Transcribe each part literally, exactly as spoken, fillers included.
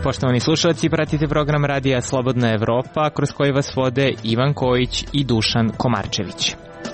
Poštovani slušalci, pratite program Radija Slobodna Evropa, kroz koji vas vode Ivan Kojić i Dušan Komarčević.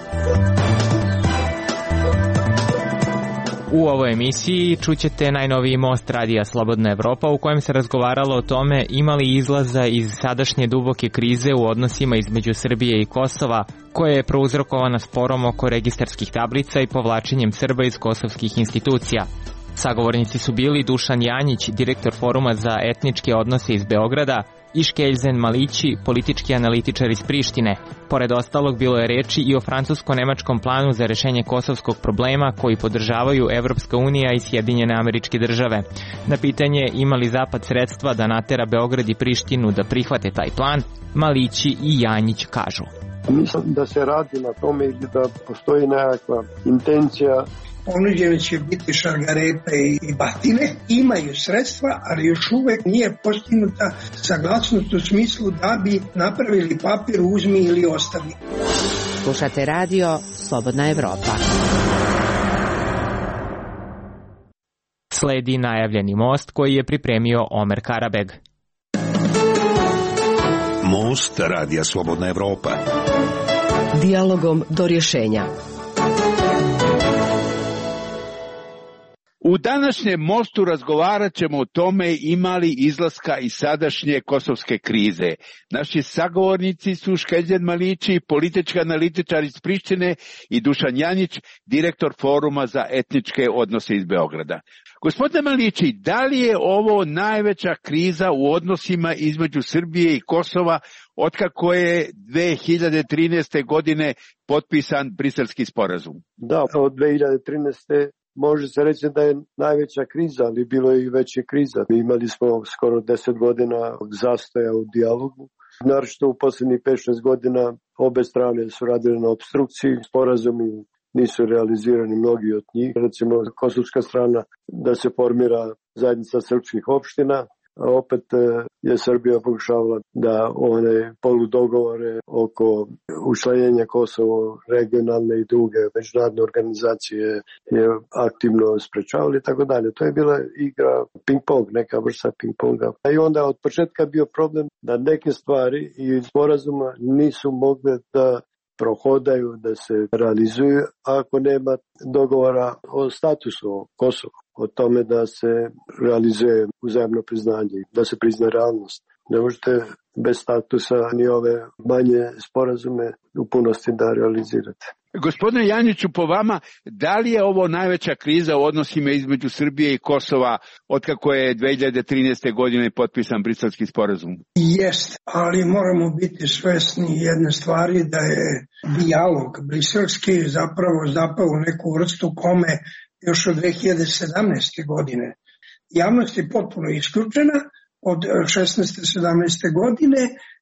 U ovoj emisiji čućete najnoviji most Radija Slobodna Evropa u kojem se razgovaralo o tome ima li izlaza iz sadašnje duboke krize u odnosima između Srbije i Kosova, koja je prouzrokovana sporom oko registarskih tablica i povlačenjem Srba iz kosovskih institucija. Sagovornici su bili Dušan Janjić, direktor Foruma za etničke odnose iz Beograda, i Škeljzen Malići, politički analitičar iz Prištine. Pored ostalog, bilo je reči i o francusko-nemačkom planu za rešenje kosovskog problema koji podržavaju Evropska unija i Sjedinjene Američke Države. Na pitanje ima li Zapad sredstva da natera Beograd i Prištinu da prihvate taj plan, Malići i Janjić kažu. Mislim da se radi na tome ili da postoji nekakva intencija. Ponuđene će biti šargarepe i batine, imaju sredstva, ali još uvek nije postignuta saglasnost u smislu da bi napravili papir, uzmi ili ostavi. Slušate radio Slobodna Evropa. Sledi najavljeni most koji je pripremio Omer Karabeg. Most Radija Slobodna Evropa. Dijalogom do rješenja. U današnjem mostu razgovarat ćemo o tome ima li izlaska iz sadašnje kosovske krize. Naši sagovornici su Škeljzen Malići, politički analitičar iz Prištine, i Dušan Janjić, direktor Foruma za etničke odnose iz Beograda. Gospodine Malići, da li je ovo najveća kriza u odnosima između Srbije i Kosova otkako je dve hiljade trinaeste. godine potpisan Briselski sporazum? Da, od dve hiljade trinaeste. Može se reći da je najveća kriza, ali bilo je i veće kriza. Imali smo skoro deset godina zastoja u dijalogu. Naročito u posljednjih pet šest godina obe strane su radile na obstrukciji, sporazumi nisu realizirani mnogi od njih. Recimo, kosovska strana da se formira zajednica srpskih opština, a opet je Srbija pokušavala da one poludogovore oko učlanjenja Kosova, regionalne i druge međunarodne organizacije je aktivno sprečavali i tako dalje. To je bila igra ping-pong, neka vrsta ping-ponga. I onda od početka bio problem da neke stvari i sporazuma nisu mogle da prohodaju, da se realizuju ako nema dogovora o statusu Kosova, o tome da se realizuje uzajamno priznanje, da se prizna realnost. Ne možete bez statusa ni ove manje sporazume u punosti da realizirate. Gospodine Janjiću, po vama, da li je ovo najveća kriza u odnosima između Srbije i Kosova otkako je dve hiljade trinaeste. godine potpisan Briselski sporazum? Jest, ali moramo biti svesni jedne stvari, da je dijalog briselski zapravo zapao u neku vrstu kome još od dve hiljade sedamnaeste. godine. Javnost je potpuno isključena od šesnaeste. sedamnaeste. godine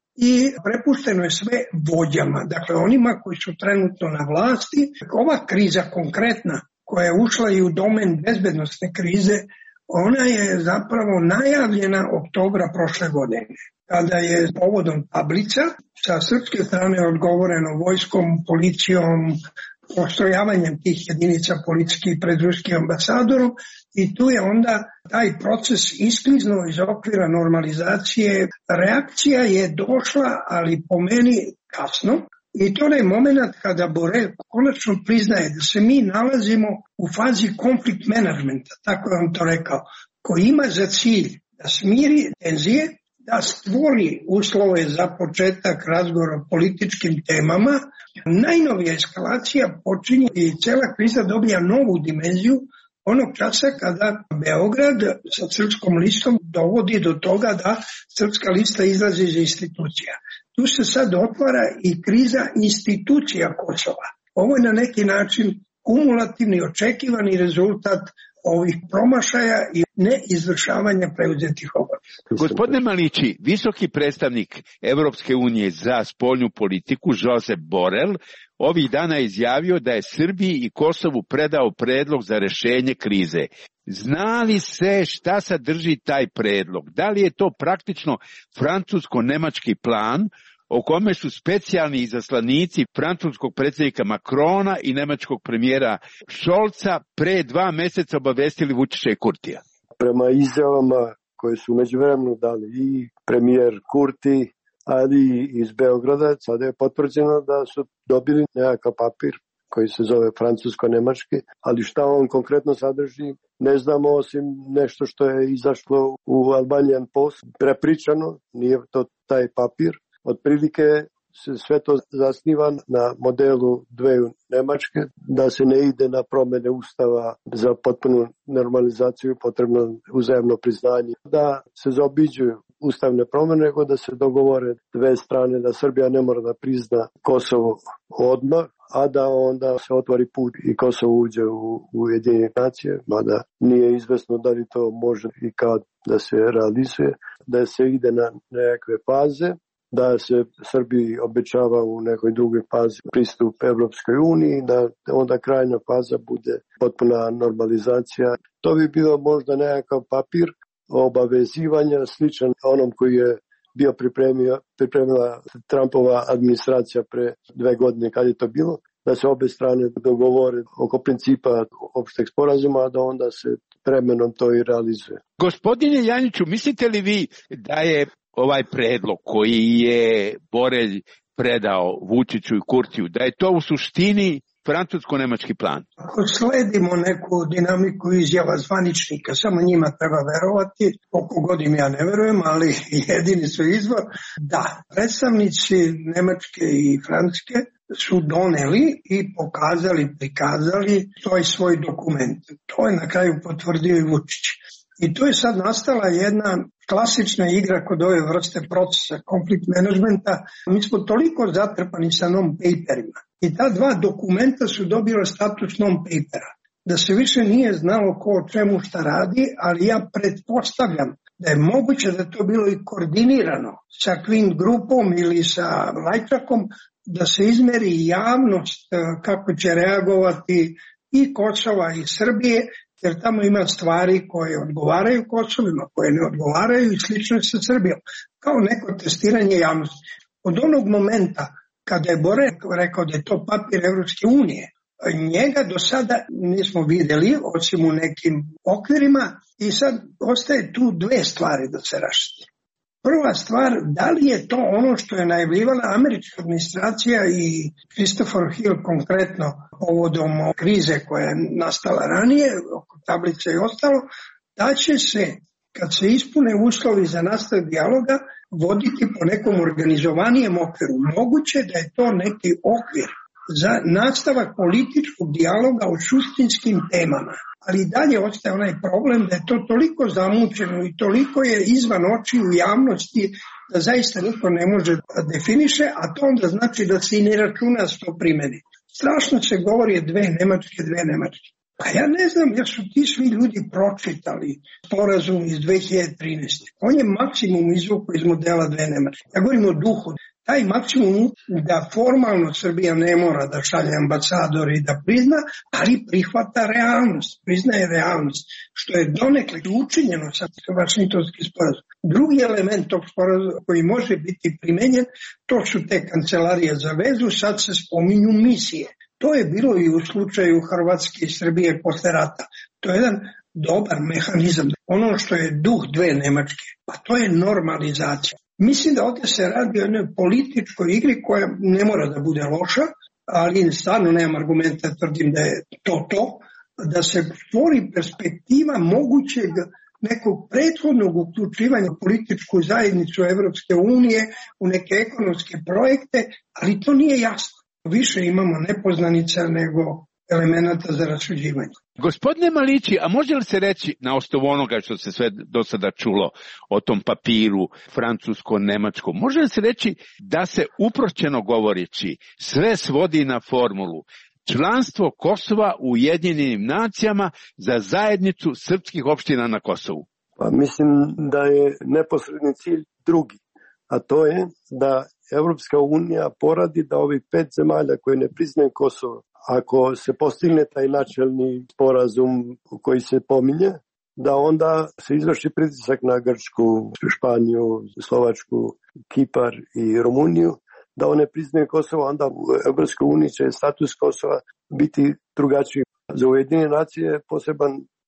i prepušteno je sve vođama, dakle onima koji su trenutno na vlasti. Ova kriza konkretna koja je ušla i u domen bezbednosne krize, ona je zapravo najavljena oktobra prošle godine, kada je povodom tablica sa srpske strane odgovoreno vojskom, policijom, postrojavanjem tih jedinica policijskih pred ruskim ambasadorom, i tu je onda taj proces iskliznuo iz okvira normalizacije. Reakcija je došla, ali po meni kasno, i to je moment kada Borel konačno priznaje da se mi nalazimo u fazi konflikt menadžmenta, tako je on to rekao, koji ima za cilj da smiri tenzije, da stvori uslove za početak razgovora o političkim temama. Najnovija eskalacija počinje i cela kriza dobija novu dimenziju onog časa kada Beograd sa srpskom listom dovodi do toga da srpska lista izlazi iz institucija. Tu se sad otvara i kriza institucija Kosova. Ovo je na neki način kumulativni, očekivani rezultat ovih promašaja i neizvršavanja preuzetih obaveza. Gospodine Malići, visoki predstavnik Evropske unije za spoljnu politiku Josep Borel ovih dana izjavio da je Srbiji i Kosovu predao predlog za rešenje krize. Zna li se šta sadrži taj predlog? Da li je to praktično francusko-nemački plan o kome su specijalni izaslanici francuskog predsjednika Macrona i nemačkog premijera Scholza pre dva meseca obavestili Vučića i Kurtija? Prema izjavama koje su međuvremeno dali i premijer Kurti, ali iz Beograda. Sada je potvrđeno da su dobili nekakav papir koji se zove francusko-nemački, ali šta on konkretno sadrži ne znamo, osim nešto što je izašlo u Albanian Post, prepričano, nije to taj papir. Otprilike se sve to zasniva na modelu dveju Nemačke, da se ne ide na promene ustava za potpunu normalizaciju, potrebno uzajamno priznanje, da se zaobiđuju ustavne promene, nego da se dogovore dve strane, da Srbija ne mora da prizna Kosovo odmah, a da onda se otvori put i Kosovo uđe u Ujedinjene nacije, mada nije izvesno da li to može i kad da se realizuje, da se ide na nekakve faze, da se Srbiji obećava u nekoj drugoj fazi pristup Evropskoj uniji, da onda krajnja faza bude potpuna normalizacija. To bi bilo možda nekakav papir obavezivanja sličan onom koji je bio pripremio, pripremila Trumpova administracija pre dve godine kad je to bilo, da se obe strane dogovore oko principa opšteg sporazuma, da onda se vremenom to i realizuje. Gospodine Janjiću, mislite li vi da je ovaj predlog koji je Borelj predao Vučiću i Kurtiju, da je to u suštini francusko-nemački plan? Ako sledimo neku dinamiku izjava zvaničnika, samo njima treba verovati, koliko god im ja ne verujem, ali jedini su izvor, da predstavnici Nemačke i Francuske su doneli i pokazali, prikazali svoj svoj dokument. To je na kraju potvrdio i Vučić. I to je sad nastala jedna klasična igra kod ove vrste procesa konflikt menadžmenta. Mi smo toliko zatrpani sa non-paperima i ta dva dokumenta su dobila status non-papera. Da se više nije znalo ko o čemu šta radi, ali ja pretpostavljam da je moguće da to bilo i koordinirano sa Queen grupom ili sa Lajčakom, da se izmeri javnost kako će reagovati i Kosova i Srbije, jer tamo ima stvari koje odgovaraju Kosovima, koje ne odgovaraju i slično sa Srbijom, kao neko testiranje javnosti. Od onog momenta kada je Borelj rekao da je to papir Evropske unije, njega do sada nismo videli, osim u nekim okvirima, i sad ostaje tu dve stvari da se rašti. Prva stvar, da li je to ono što je najavljivala američka administracija i Christopher Hill konkretno povodom krize koja je nastala ranije, oko tablice i ostalo, da će se, kad se ispune uslovi za nastavak dijaloga, voditi po nekom organizovanijem okviru. Moguće da je to neki okvir za nastavak političkog dijaloga o suštinskim temama. Ali dalje ostaje onaj problem da je to toliko zamučeno i toliko je izvan očiju javnosti da zaista niko ne može da definiše, a to onda znači da se i ne računa s to primeni. Strašno se govori dve Nemačke, dve Nemačke. Pa ja ne znam, jer su ti svi ljudi pročitali sporazum iz dve hiljade trinaeste. On je maksimum izvukao iz modela dve Nemačke. Ja govorim o duhu. Taj maksimum da formalno Srbija ne mora da šalje ambasador i da prizna, ali prihvata realnost, priznaje realnost, što je donekle učinjeno sa Vašingtonskim sporazumom. Drugi element tog sporazuma koji može biti primenjen, to su te kancelarije za vezu, sad se spominju misije. To je bilo i u slučaju Hrvatske i Srbije posle rata. To je jedan dobar mehanizam. Ono što je duh dve Nemačke, pa to je normalizacija. Mislim da ovdje se radi o jednoj političkoj igri koja ne mora da bude loša, ali stvarno nemam argumenta, tvrdim da je to to, da se stvori perspektiva mogućeg nekog prethodnog uključivanja u političku zajednicu Evropske unije u neke ekonomske projekte, ali to nije jasno. Više imamo nepoznanica nego elemenata za rasuđivanje. Gospodine Malići, a može li se reći na osnovu onoga što se sve do sada čulo o tom papiru francusko-nemačkom, može li se reći da se uprošćeno govoreći sve svodi na formulu članstvo Kosova u Ujedinjenim nacijama za zajednicu srpskih opština na Kosovu? Pa mislim da je neposredni cilj drugi, a to je da Evropska unija poradi da ovih pet zemalja koje ne priznaju Kosovo, ako se postigne taj načelni sporazum koji se pominje, da onda se izvrši pritisak na Grčku, Španiju, Slovačku, Kipar i Rumuniju, da one priznaju Kosovo, onda u Evropskoj uniji će status Kosova biti drugačiji. Za Ujedinjene nacije poseban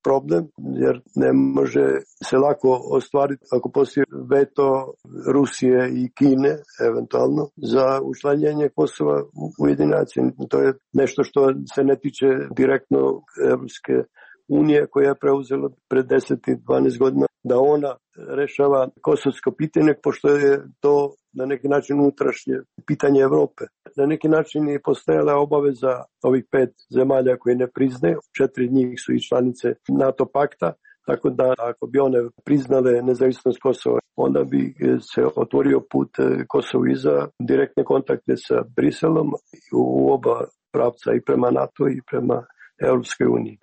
problem, jer ne može se lako ostvariti ako postoji veto Rusije i Kine, eventualno, za učlanjenje Kosova u Ujedinjene nacije. To je nešto što se ne tiče direktno Evropske unije koja je preuzela pred deset i dvanaest godina da ona rešava kosovsko pitanje, pošto je to na neki način unutrašnje pitanje Evrope. Na neki način je postojala obaveza ovih pet zemalja koje ne priznaju, četiri njih su i članice NATO pakta, tako da ako bi one priznale nezavisnost Kosova, onda bi se otvorio put Kosovu i za direktne kontakte sa Briselom u oba pravca, i prema NATO i prema Europskoj uniji.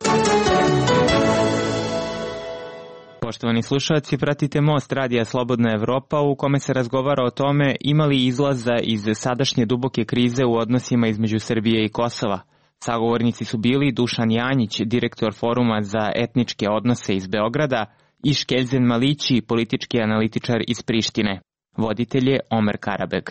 Poštovani slušalci, pratite Most radija Slobodna Evropa u kome se razgovara o tome ima li izlaza iz sadašnje duboke krize u odnosima između Srbije i Kosova. Sagovornici su bili Dušan Janjić, direktor Foruma za etničke odnose iz Beograda, i Škeljzen Malići, politički analitičar iz Prištine. Voditelj je Omer Karabeg.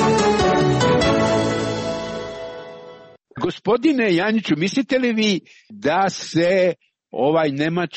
Gospodine Janjiću, mislite li vi da se ovaj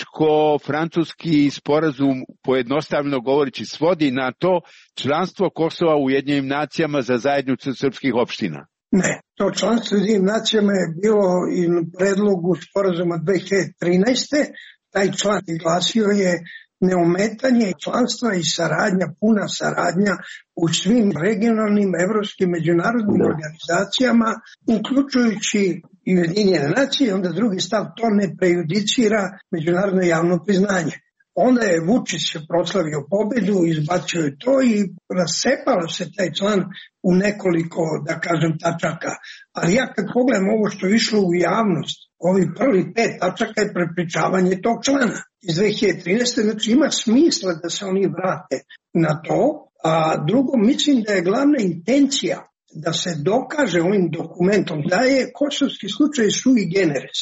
nemačko-francuski sporazum, pojednostavno govoreći, svodi na to članstvo Kosova u Ujedinjenim nacijama za zajednicu srpskih opština? Ne, to članstvo u Ujedinjenim nacijama je bilo i na predlogu sporazuma dve hiljade trinaeste. Taj član glasio je neometanje članstva i saradnja, puna saradnja u svim regionalnim, evropskim, međunarodnim organizacijama, uključujući i Ujedinjene nacije. Onda drugi stav, to ne prejudicira međunarodno javno priznanje. Onda je Vučić proslavio pobedu, izbacio je to i rasepalo se taj član u nekoliko, da kažem, tačaka. Ali ja kad pogledam ovo što je išlo u javnost, ovi prvi pet tačaka je prepričavanje tog člana iz dve hiljade trinaeste. Znači ima smisla da se oni vrate na to. A drugo, mislim da je glavna intencija da se dokaže ovim dokumentom da je kosovski slučaj sui generis.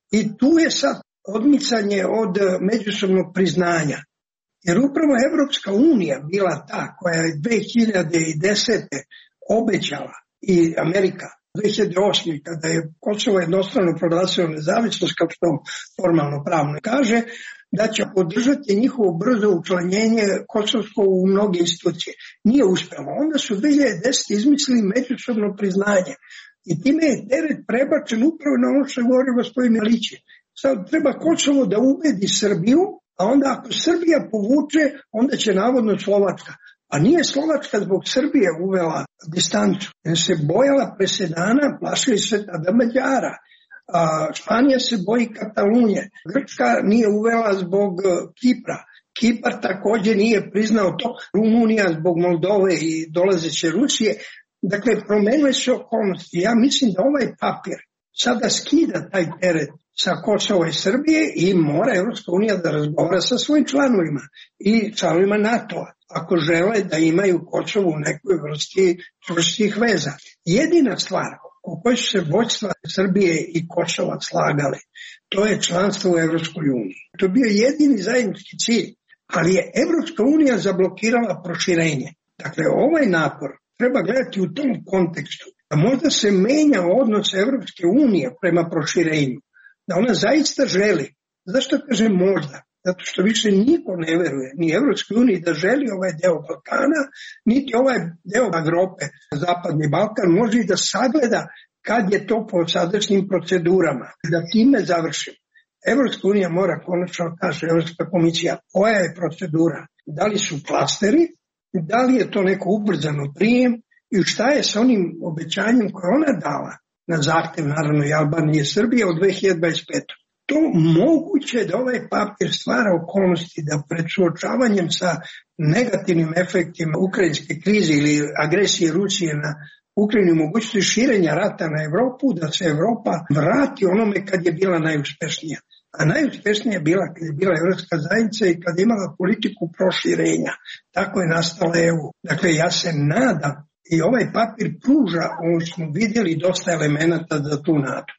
I tu je sad odmicanje od međusobnog priznanja. Jer upravo Evropska unija bila ta koja je dve hiljade desete obećala, i Amerika dve hiljade osme kada je Kosovo jednostrano proglasilo nezavisnost, kao što formalno pravno kaže, da će podržati njihovo brzo učlanjenje kosovsko u mnoge institucije. Nije uspjelo. Onda su dve hiljade desete izmislili međusobno priznanje. I time je teret prebačen upravo na ono što je govorio gospodin Milić. Sad treba Kosovo da ubedi Srbiju, a onda ako Srbija povuče, onda će navodno Slovačka. A nije Slovačka zbog Srbije uvela distancu, jer se bojala presedana, plašili se tada Mađara. A Španija se boji Katalunije. Grčka nije uvela zbog Kipra. Kipar također nije priznao to. Rumunija zbog Moldove i dolazeće Rusije. Dakle, promenile se okolnosti. Ja mislim da ovaj papir sada skida taj teret sa Kosova i Srbije i mora Evropska unija da razgovara sa svojim članovima i članovima NATO-a, ako žele da imaju Kosovo u nekoj vrsti čvrstih veza. Jedina stvar u kojoj su se vođstva Srbije i Kosova slagali, to je članstvo u Evropskoj uniji. To je bio jedini zajednički cilj, ali je Evropska unija zablokirala proširenje. Dakle, ovaj napor treba gledati u tom kontekstu, da možda se menja odnos Evropske unije prema proširenju, da ona zaista želi. Zašto kažem možda? Zato što više niko ne veruje, ni Evropskoj uniji da želi ovaj deo Balkana, niti ovaj deo Evrope, Zapadni Balkan, može i da sagleda kad je to po sadašnjim procedurama. Da time završim. Evropska unija mora konačno, kaže Evropska komisija, koja je procedura? Da li su klasteri, da li je to neko ubrzano prijem i šta je sa onim obećanjem koje ona dala na zahtev, naravno, i Albanije i Srbije od dve hiljade dvadeset pete. To moguće da ovaj papir stvara okolnosti da pred suočavanjem sa negativnim efektima ukrajinske krize ili agresije Rusije na Ukrajinu, mogućnosti širenja rata na Evropu, da se Evropa vrati onome kad je bila najuspešnija. A najuspešnija je bila kad je bila Evropska zajednica i kad je imala politiku proširenja. Tako je nastala E U. Dakle, ja se nadam i ovaj papir pruža, ovo smo vidjeli, dosta elemenata za tu nadu.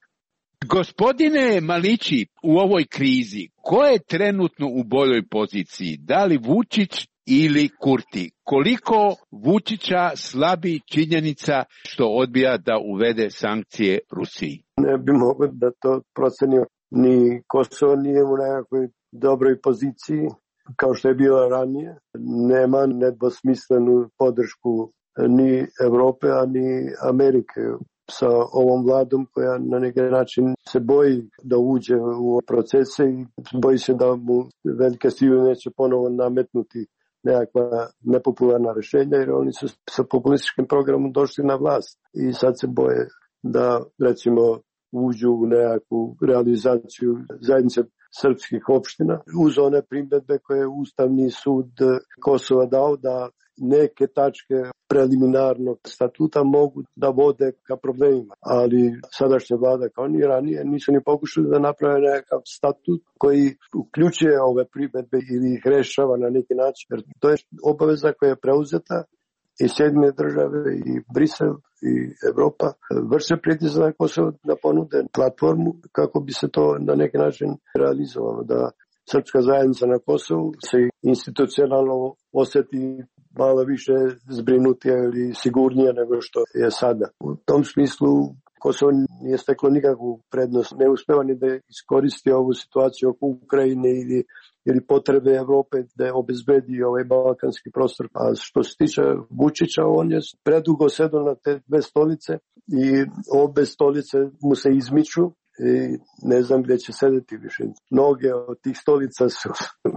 Gospodine Malići, u ovoj krizi, ko je trenutno u boljoj poziciji? Da li Vučić ili Kurti? Koliko Vučića slabi činjenica što odbija da uvede sankcije Rusiji? Ne bi mogo da to procenio. ni Kosovo nije u nekakvoj dobroj poziciji kao što je bila ranije. Nema nedvosmislenu podršku ni Evrope, a ni Amerike sa ovom vladom koja na neki način se boji da uđe u procese i boji se da mu velike sile neće ponovo nametnuti nekakva nepopularna rešenja, jer oni su sa populističkim programom došli na vlast i sad se boje da, recimo, uđu u nekakvu realizaciju zajednice srpskih opština uz one primjedbe koje je Ustavni sud Kosova dao da neke tačke preliminarnog statuta mogu da vode ka problemima. Ali sadašnja vlada kao ni ranije nisu ni pokušali da naprave nekakav statut koji uključuje ove primjedbe ili ih rešava na neki način. Jer to je obaveza koja je preuzeta i Sjedinjene države i Brisel i Evropa vrše pritisak na Kosovo da ponude platformu kako bi se to na neki način realizovalo, da srpska zajednica na Kosovu se institucionalno oseti malo više zbrinutija ili sigurnija nego što je sada. U tom smislu Kosovo nije steklo nikakvu prednost, ne uspeva ni da iskoristi ovu situaciju oko Ukrajine ili, ili potrebe Evrope da obezbedi ovaj balkanski prostor. A što se tiče Vučića, on je predugo sedao na te dve stolice i obe stolice mu se izmiču i ne znam gdje će sedeti više. Noge od tih stolica su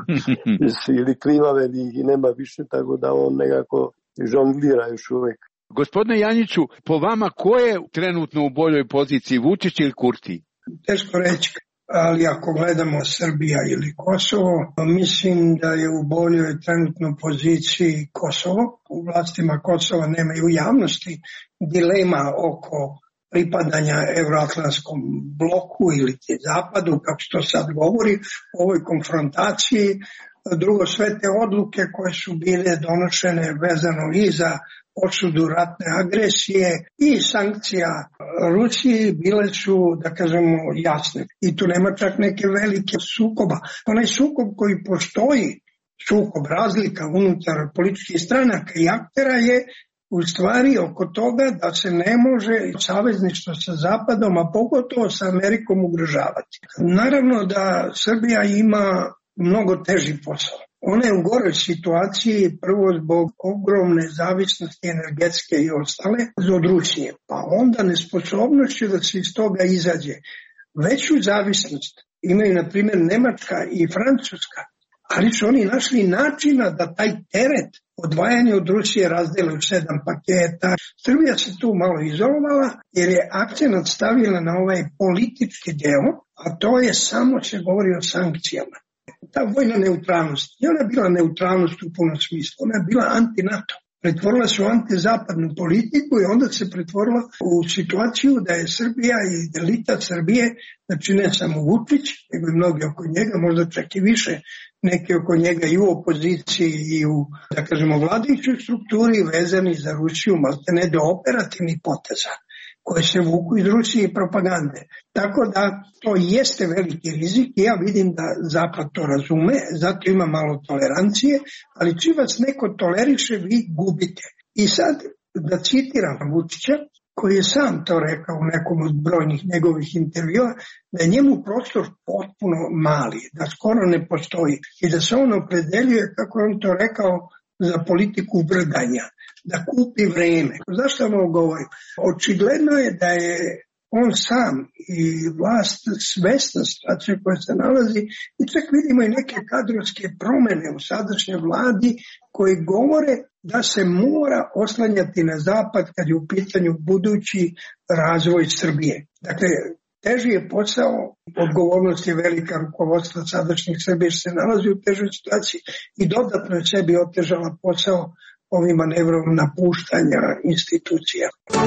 ili klimave ili nema više, tako da on nekako žonglira još uvijek. Gospodine Janjiću, po vama ko je trenutno u boljoj poziciji, Vučić ili Kurti? Teško reći, ali ako gledamo Srbija ili Kosovo, mislim da je u boljoj trenutno poziciji Kosovo. U vlastima Kosova nema i u javnosti dilema oko pripadanja Evroatlantskom bloku ili zapadu, kako se to sad govori, u ovoj konfrontaciji. Drugo, sve te odluke koje su bile donošene vezano i za osudu ratne agresije i sankcija Rusiji bile su, da kažemo, jasne. I tu nema čak neke velike sukoba. Onaj sukob koji postoji, sukob razlika unutar političkih stranaka i aktera je u stvari oko toga da se ne može savezništvo sa Zapadom, a pogotovo sa Amerikom ugrožavati. Naravno da Srbija ima mnogo teži posao. Ona je u goroj situaciji prvo zbog ogromne zavisnosti energetske i ostale od Rusije, pa onda nesposobnošću da se iz toga izađe. Veću zavisnost imaju na primjer Nemačka i Francuska, ali su oni našli načina da taj teret odvajanja od Rusije razdele u sedam paketa. Srbija se tu malo izolovala jer je akcent stavila na ovaj politički deo, a to je samo se govori o sankcijama. Ta vojna neutralnost, i ona je bila neutralnost u punom smislu, ona je bila anti-NATO. Pretvorila se u antizapadnu politiku i onda se pretvorila u situaciju da je Srbija i elita Srbije, znači ne samo Vučić, nego i mnogi oko njega, možda čak i više, neki oko njega i u opoziciji i u, da kažemo, vladajućoj strukturi vezani za Rusiju, malte ne do operativnih poteza koje se vuku iz Rusije i propagande. Tako da to jeste veliki rizik i ja vidim da Zapad to razume, zato ima malo tolerancije, ali čim vas neko toleriše, vi gubite. I sad, da citiram Vučića, koji je sam to rekao u nekom od brojnih njegovih intervjua, da je njemu prostor potpuno mali, da skoro ne postoji i da se on opredeljuje, kako je on to rekao, za politiku vrganja, da kupi vreme. Zašto vam ovo govorim? Očigledno je da je on sam i vlast svesna situacije koja se nalazi i čak vidimo i neke kadrovske promjene u sadašnjoj vladi koji govore da se mora oslanjati na zapad kad je u pitanju budući razvoj Srbije. Dakle, teži je posao, odgovornost je velika rukovodstva sadašnjih Srbije što se nalazi u težoj situaciji i dodatno je sebi otežala posao ovim manevrom napuštanja institucija.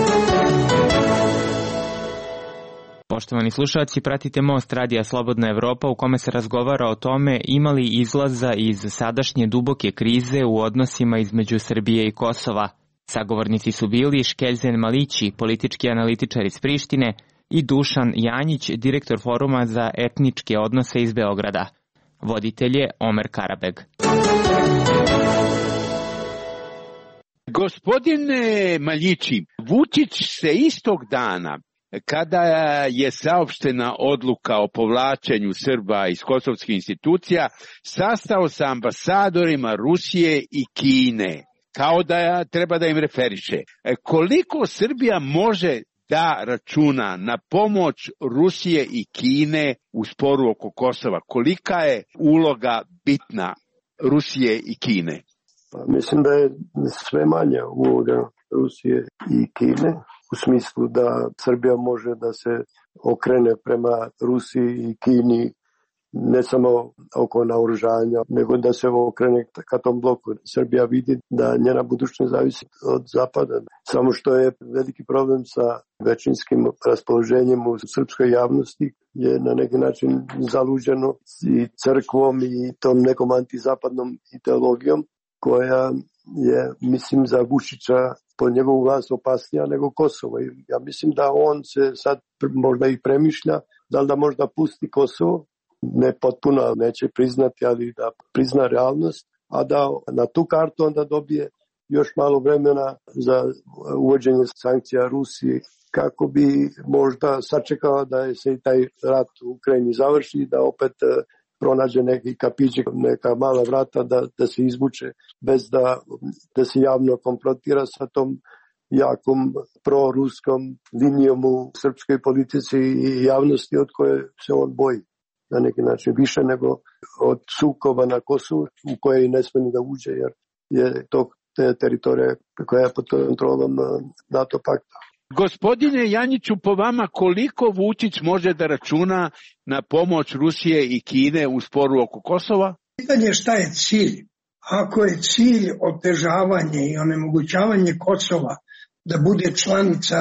Poštovani slušalci, pratite Most Radija Slobodna Evropa u kome se razgovara o tome ima li izlaza iz sadašnje duboke krize u odnosima između Srbije i Kosova. Sagovornici su bili Škeljzen Malići, politički analitičar iz Prištine, i Dušan Janjić, direktor Foruma za etničke odnose iz Beograda. Voditelj je Omer Karabeg. Gospodine Maljići, Vučić se istog dana kada je saopštena odluka o povlačenju Srba iz kosovskih institucija, sastao sa ambasadorima Rusije i Kine, kao da treba da im referiše. Koliko Srbija može da računa na pomoć Rusije i Kine u sporu oko Kosova? Kolika je uloga bitna Rusije i Kine? Pa, mislim da je sve manja uloga Rusije i Kine, u smislu da Srbija može da se okrene prema Rusiji i Kini ne samo oko naoružanja, nego da se okrene ka tom bloku. Srbija vidi da njena budućnost zavisi od Zapada. Samo što je veliki problem sa većinskim raspoloženjem u srpskoj javnosti je na neki način zaluđeno i crkvom i tom nekom antizapadnom ideologijom koja je, mislim, za Vučića po njegovu vlast opasnija nego Kosovo. Ja mislim da on se sad možda i premišlja da li da možda pusti Kosovo, ne potpuno, neće priznati, ali da prizna realnost, a da na tu kartu onda dobije još malo vremena za uvođenje sankcija Rusiji, kako bi možda sačekao da se i taj rat u Ukrajini završi i da opet pronađe neki kapićik, neka mala vrata da, da se izvuče bez da, da se javno konfrontira sa tom jakom proruskom linijom u srpskoj politici i javnosti od koje se on boji na neki način više nego od sukoba na Kosovu u koje ne sme ni da uđe jer je to te teritorija koja je pod kontrolom NATO pakta. Gospodine Janjiću, po vama koliko Vučić može da računa na pomoć Rusije i Kine u sporu oko Kosova? Pitanje šta je cilj. Ako je cilj otežavanje i onemogućavanje Kosova da bude članica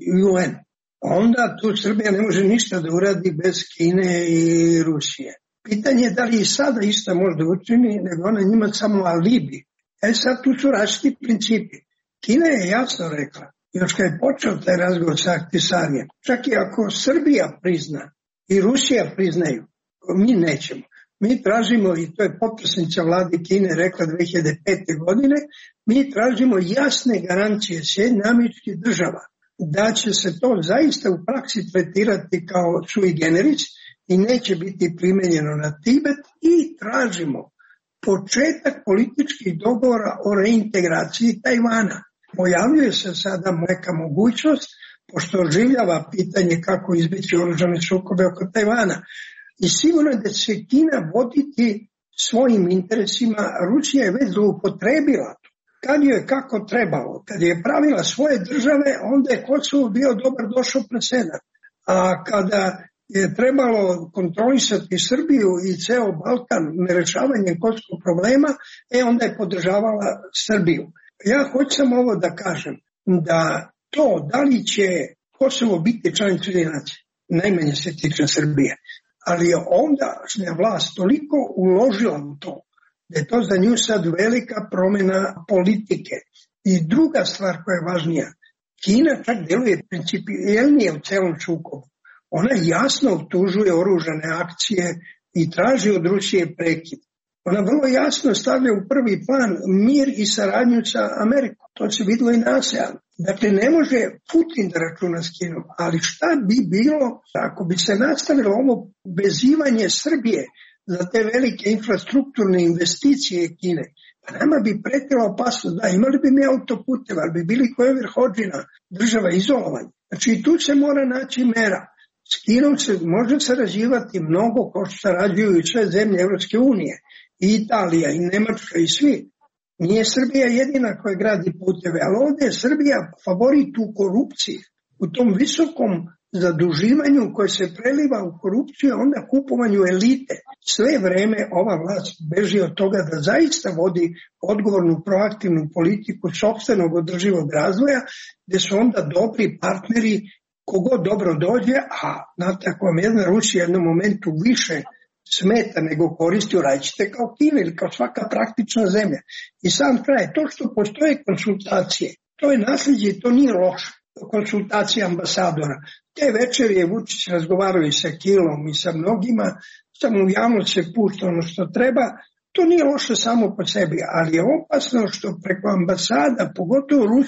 U N, onda tu Srbija ne može ništa da uradi bez Kine i Rusije. Pitanje je da li i sada isto možda učini, nego ona njima samo alibi. E sad tu su različiti principi. Kina je jasno rekla, još kad je počeo taj razgovor sa Ahtisarijem, čak i ako Srbija prizna i Rusija priznaju, mi nećemo. Mi tražimo, i to je potpredsjednica vlade Kine rekla dve hiljade pete. godine, mi tražimo jasne garancije Sjedinjenih Američkih Država da će se to zaista u praksi tretirati kao sui generis i neće biti primenjeno na Tibet i tražimo početak političkih dogovora o reintegraciji Tajvana. Pojavljuje se sada neka mogućnost, pošto oživljava pitanje kako izbjeći oružane sukobe oko Tajvana. I sigurno je da će se Kina voditi svojim interesima. Rusija je već zloupotrebila to. Kad joj je kako trebalo, kad je pravila svoje države, onda je Kosovo bio dobar došao presedan. A kada je trebalo kontrolisati Srbiju i ceo Balkan nerešavanjem kosovskog problema, e onda je podržavala Srbiju. Ja hoćem ovo da kažem, da to da li će Kosovo biti članica Ujedinjenih nacija, najmanje se tiče Srbije, ali je ondašnja vlast toliko uložila u to, da je to za nju sad velika promjena politike. I druga stvar koja je važnija, Kina čak deluje principijelnije u celom sukobu. Ona jasno optužuje oružane akcije i traži od Rusije prekid. Ona vrlo jasno stavlja u prvi plan mir i saradnju sa Amerikom. To se videlo i na ASEAN. Dakle, ne može Putin da računa s Kinom, ali šta bi bilo ako bi se nastavilo ovo vezivanje Srbije za te velike infrastrukturne investicije Kine? Pa nama bi pretila opasnost, da, imali bi mi autoputeva, ali bi bili koje Verhođina, država izolovanja. Znači i tu se mora naći mera. S Kinom se može sarađivati mnogo kao što sarađuju i sve zemlje Evropske unije, i Italija, i Nemačka, i svi. Nije Srbija jedina koja gradi puteve, ali ovdje je Srbija favorit u korupciji, u tom visokom zaduživanju koje se preliva u korupciju, a onda kupovanju elite. Sve vreme ova vlast beži od toga da zaista vodi odgovornu proaktivnu politiku sopstvenog održivog razvoja, gdje su onda dobri partneri kogod dobro dođe, a znate, ako vam jedna Rusija u jednom momentu više smeta nego koristi, uradite kao Kina ili kao svaka praktična zemlja. I sam kraj, to što postoje konsultacije, to je nasljeđe i to nije loše. Konsultacije ambasadora. Te večeri je Vučić razgovarao i sa Kilom i sa mnogima, samo u javnost se pušta ono što treba. To nije loše samo po sebi, ali je opasno što preko ambasada, pogotovo ruske,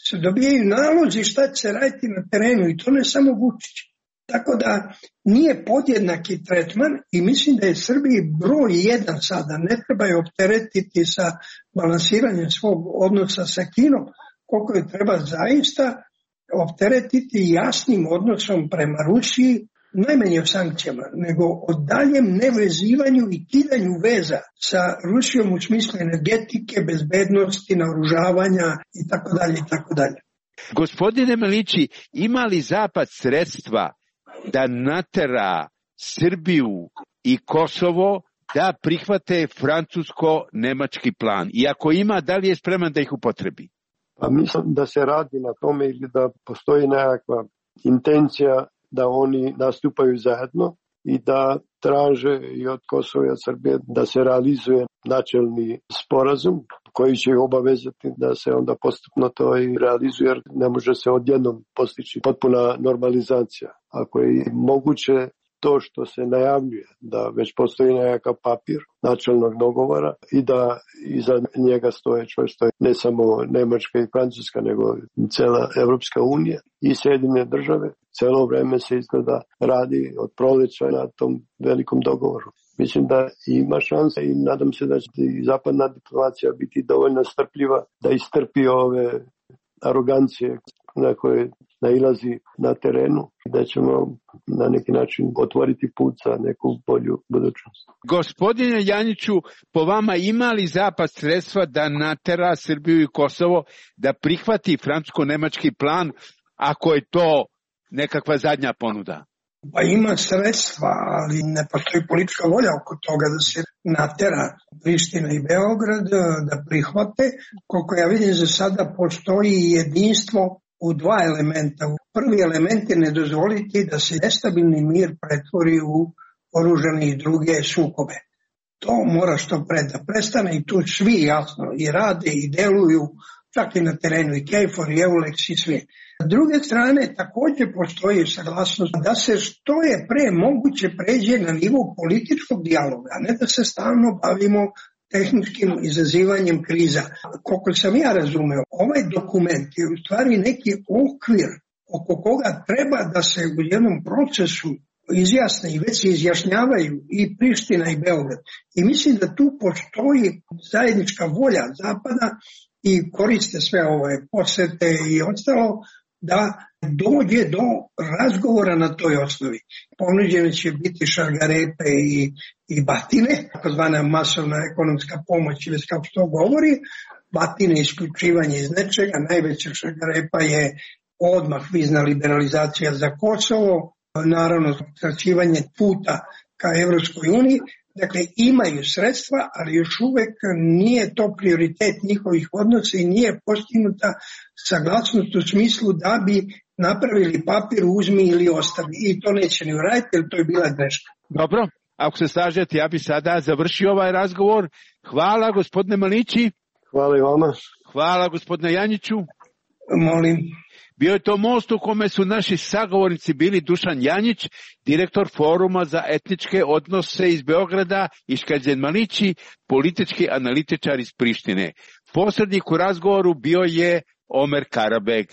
se dobijaju nalozi šta će se raditi na terenu i to ne samo Vučić. Tako da nije podjednaki tretman i mislim da je Srbiji broj jedan sada. Ne treba je opteretiti sa balansiranjem svog odnosa sa Kinom, koliko je treba zaista opteretiti jasnim odnosom prema Rusiji, najmanje o sankcijama, nego o daljem nevezivanju i kidanju veza sa Rusijom u smislu energetike, bezbednosti, naoružavanja i tako dalje i tako dalje. Gospodine Malići, ima li Zapad sredstva da natera Srbiju i Kosovo da prihvate francusko-nemački plan? I ako ima, da li je spreman da ih upotrebi? Pa mislim da se radi na tome ili da postoji nekakva intencija da oni nastupaju zajedno i da traže i od Kosova i od Srbije da se realizuje načelni sporazum koji će obavezati da se onda postupno to i realizuje, jer ne može se odjednom postići potpuna normalizacija. Ako je moguće to što se najavljuje, da već postoji nekakav papir načelnog dogovora i da iza njega stoje čvrsto ne samo Nemačka i Francuska, nego cela Evropska unija i Sjedinjene države. Celo vreme se izgleda radi od proleća na tom velikom dogovoru. Mislim da ima šanse i nadam se da će i zapadna diplomacija biti dovoljno strpljiva da istrpi ove arogancije na koje nailazi na terenu i da ćemo na neki način otvoriti put za neku bolju budućnost. Gospodine Janjiću, po vama ima li Zapad sredstva da natera Srbiju i Kosovo da prihvati francusko-nemački plan ako je to nekakva zadnja ponuda? Pa ima sredstva, ali ne postoji politička volja oko toga da se natera Priština i Beograd da prihvate. Koliko ja vidim, za sada postoji jedinstvo u dva elementa. Prvi element je ne dozvoliti da se nestabilni mir pretvori u oružane i druge sukobe. To mora što pre da prestane i tu svi jasno i rade i deluju, čak i na terenu i KFOR i EULEX i svi. S druge strane također postoji saglasnost da se što je pre moguće pređe na nivo političkog dijaloga, a ne da se stalno bavimo tehničkim izazivanjem kriza. Koliko sam ja razumeo, ovaj dokument je u stvari neki okvir oko koga treba da se u jednom procesu izjasne i već se izjašnjavaju i Priština i Beograd. I mislim da tu postoji zajednička volja Zapada i koriste sve ove posete i ostalo da dođe do razgovora na toj osnovi. Ponuđene će biti šargarepe i, i batine, takozvana masovna ekonomska pomoć, ili kako to govori, batine isključivanje iz nečega, najveća šargarepa je odmah vizna liberalizacija za Kosovo, naravno skraćivanje puta ka Evropskoj uniji. Dakle, imaju sredstva, ali još uvek nije to prioritet njihovih odnosa i nije postignuta saglasnost u smislu da bi napravili papir, uzmi ili ostavi. I to neće ni uraditi, jer to je bila greška. Dobro, ako se slažete, ja bi sada završio ovaj razgovor. Hvala, gospodine Malići. Hvala i vama. Hvala, gospodine Janjiću. Molim. Bio je to most u kome su naši sagovornici bili Dušan Janjić, direktor Foruma za etničke odnose iz Beograda, i Škađen Malići, politički analitičar iz Prištine. Posrednik u razgovoru bio je Omer Karabeg.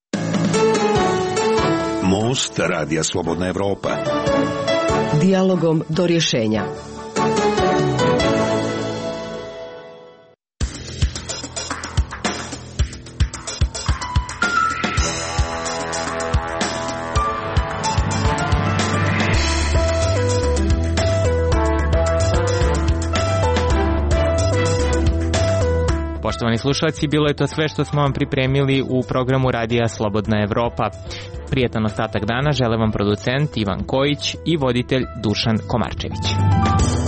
Most Radija Slobodna Evropa. Dijalogom do rješenja. Poštovani slušalci, bilo je to sve što smo vam pripremili u programu Radija Slobodna Evropa. Prijetan ostatak dana žele vam producent Ivan Kojić i voditelj Dušan Komarčević.